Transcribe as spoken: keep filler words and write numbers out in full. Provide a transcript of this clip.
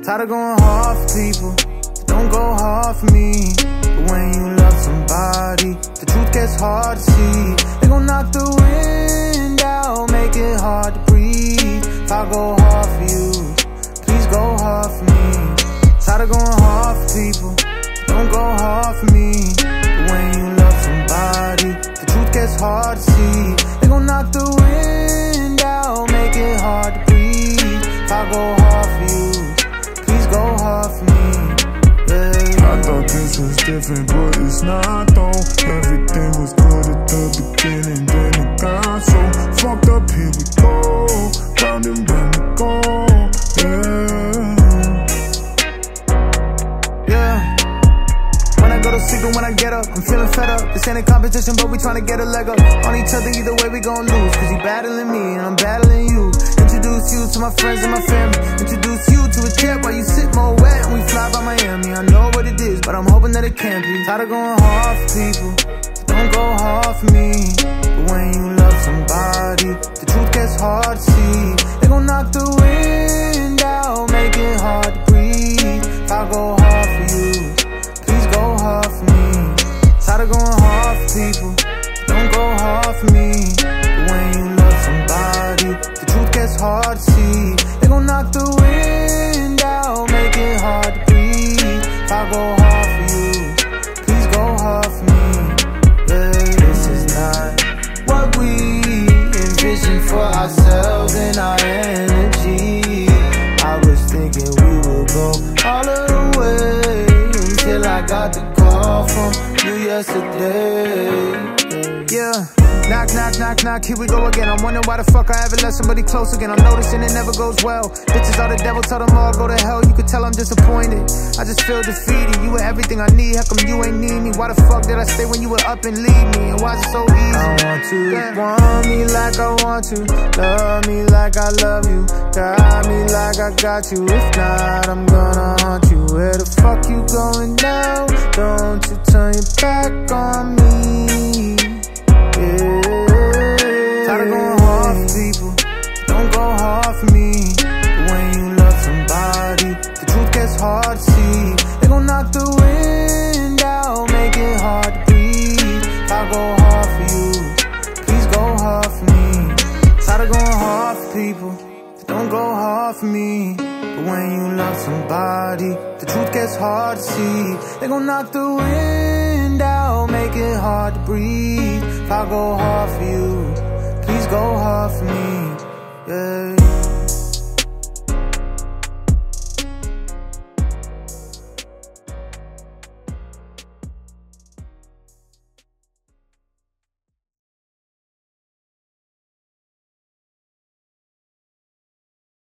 Tired of going hard for people, so don't go hard for me. But when you love somebody, the truth gets hard to see. They gon' knock the wind out, make it hard to breathe. If I go hard for you, please go hard for me. Tired of going hard for people, so don't go hard for me. But when you love somebody, the truth gets hard to see. They gon' knock the wind out, make it hard to breathe. If I go hard for you, please go hard for me, yeah. I thought this was different, but it's not though. Everything was good at the beginning, then it got so fucked up. Here we go, round and round we go, yeah. Yeah. When I go to sleep and when I get up, I'm feeling fed up. This ain't a competition, but we tryna get a leg up on each other. Either way we gon' lose, cause you battling me and I'm battling you. Introduce you to my friends and my family. Introduce you to a jet while you sit more wet and we fly by Miami. I know what it is, but I'm hoping that it can't be. Tired of going hard for people, so don't go hard for me. But when you love somebody, the truth gets hard to see. They gon' knock the wind out, make it hard to breathe. If I go hard for you, please go hard for me. Tired of going hard for people, so don't go hard for me. But when you love somebody, the truth gets hard to see. They gon' knock the wind out, make it hard to breathe. If I go hard for you, please go hard for me, yeah. This is not what we envisioned for ourselves and our energy. I was thinking we would go all of the way until I got the call from you yesterday, yeah. Knock, knock, knock, knock, here we go again. I'm wondering why the fuck I haven't let somebody close again. I'm noticing it never goes well. Bitches are the devil, tell them all go to hell. You could tell I'm disappointed, I just feel defeated. You were everything I need, how come you ain't need me? Why the fuck did I stay when you were up and leave me? And why is it so easy? I want to yeah. Want me like I want to, love me like I love you, got me like I got you. If not, I'm gonna haunt you. Where the fuck you going now? Don't you turn your back on me, yeah. Tired of going hard for people, so don't go hard for me. But when you love somebody, the truth gets hard to see. They gon' knock the wind out, make it hard to breathe. If I go hard for you, please go hard for me. Tired of going hard for people, so don't go hard for me. But when you love somebody, the truth gets hard to see. They gon' knock the wind out, make it hard to breathe. If I go hard for you, please go hard for me, yeah.